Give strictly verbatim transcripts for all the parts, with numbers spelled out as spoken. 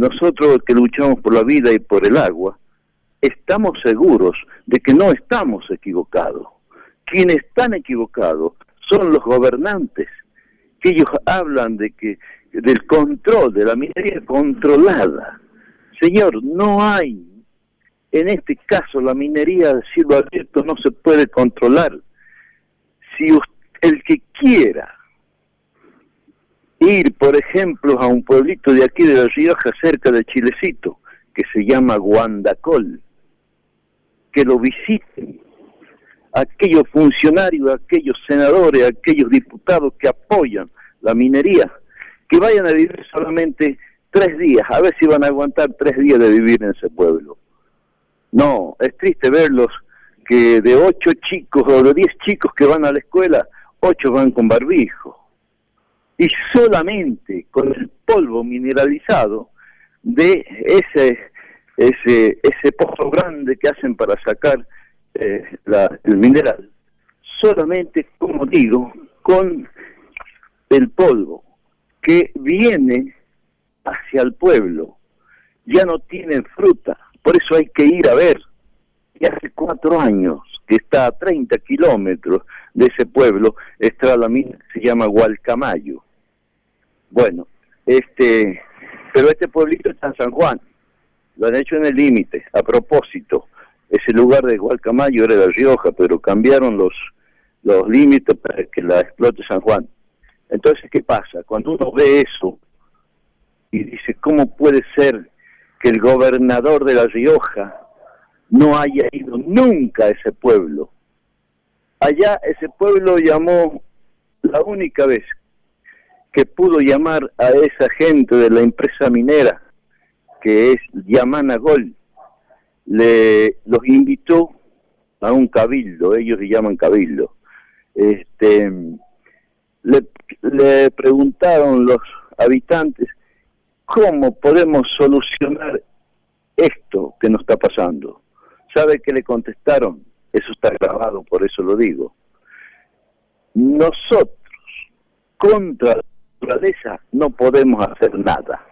nosotros que luchamos por la vida y por el agua, estamos seguros de que no estamos equivocados. Quienes están equivocados son los gobernantes, que ellos hablan de que del control, de la minería controlada. Señor, no hay, en este caso la minería de cielo abierto no se puede controlar. Si usted, el que quiera ir, por ejemplo, a un pueblito de aquí de La Rioja, cerca de Chilecito, que se llama Guandacol, que lo visiten, aquellos funcionarios, aquellos senadores, aquellos diputados que apoyan la minería, que vayan a vivir solamente tres días, a ver si van a aguantar tres días de vivir en ese pueblo. No, es triste verlos que de ocho chicos o de diez chicos que van a la escuela, ocho van con barbijo. Y solamente con el polvo mineralizado de ese ese ese pozo grande que hacen para sacar eh, la, el mineral, solamente, como digo, con el polvo que viene hacia el pueblo, ya no tienen fruta, por eso hay que ir a ver. Y hace cuatro años que está a treinta kilómetros de ese pueblo, está la mina que se llama Gualcamayo. Bueno, este, pero este pueblito está en San Juan, lo han hecho en el límite, a propósito. Ese lugar de Gualcamayo era de La Rioja, pero cambiaron los, los límites para que la explote San Juan. Entonces, ¿qué pasa? Cuando uno ve eso y dice, ¿cómo puede ser que el gobernador de La Rioja no haya ido nunca a ese pueblo? Allá ese pueblo llamó, la única vez que pudo llamar a esa gente de la empresa minera, que es Yamana Gold, le los invitó a un cabildo, ellos le llaman cabildo. Este, le, le preguntaron los habitantes, ¿cómo podemos solucionar esto que nos está pasando? ¿Sabe qué le contestaron? Eso está grabado, por eso lo digo. Nosotros, contra la naturaleza, no podemos hacer nada.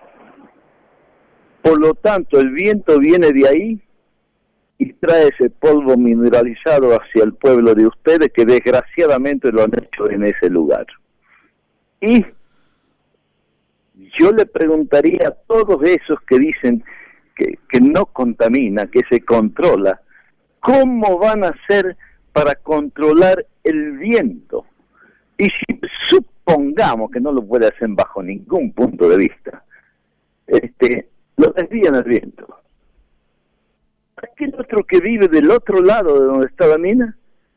Por lo tanto, el viento viene de ahí y trae ese polvo mineralizado hacia el pueblo de ustedes, que desgraciadamente lo han hecho en ese lugar. Y yo le preguntaría a todos esos que dicen que, que no contamina, que se controla, ¿cómo van a hacer para controlar el viento? Y si supongamos que no lo puede hacer bajo ningún punto de vista, este, lo desvían el viento. ¿Aquel otro que vive del otro lado de donde está la mina?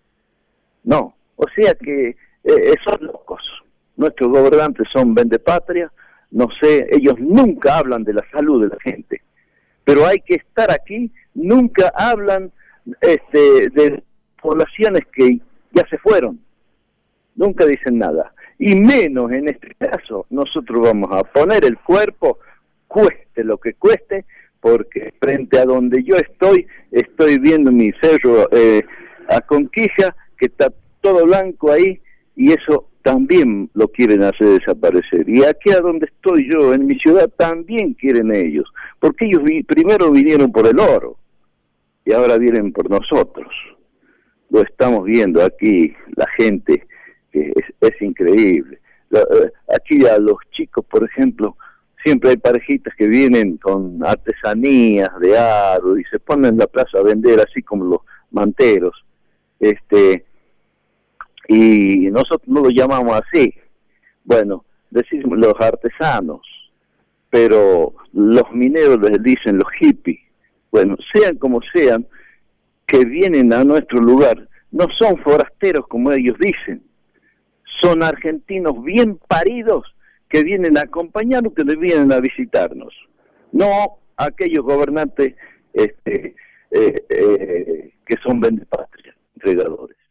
No, o sea que eh, son locos. Nuestros gobernantes son vendepatria, no sé, ellos nunca hablan de la salud de la gente, pero hay que estar aquí, nunca hablan este, de poblaciones que ya se fueron, nunca dicen nada, y menos en este caso. Nosotros vamos a poner el cuerpo, cueste lo que cueste, porque frente a donde yo estoy, estoy viendo mi cerro eh, a Conquija, que está todo blanco ahí, y eso también lo quieren hacer desaparecer. Y aquí a donde estoy yo, en mi ciudad, también quieren ellos, porque ellos vi, primero vinieron por el oro, y ahora vienen por nosotros. Lo estamos viendo aquí, la gente, que es, es increíble. La, eh, aquí a los chicos, por ejemplo, siempre hay parejitas que vienen con artesanías de aro y se ponen en la plaza a vender, así como los manteros. Este, y nosotros no lo llamamos así. Bueno, decimos los artesanos, pero los mineros les dicen los hippies. Bueno, sean como sean, que vienen a nuestro lugar, no son forasteros como ellos dicen, son argentinos bien paridos que vienen a acompañarnos, que vienen a visitarnos, no aquellos gobernantes este, eh, eh, que son vendepatria, entregadores.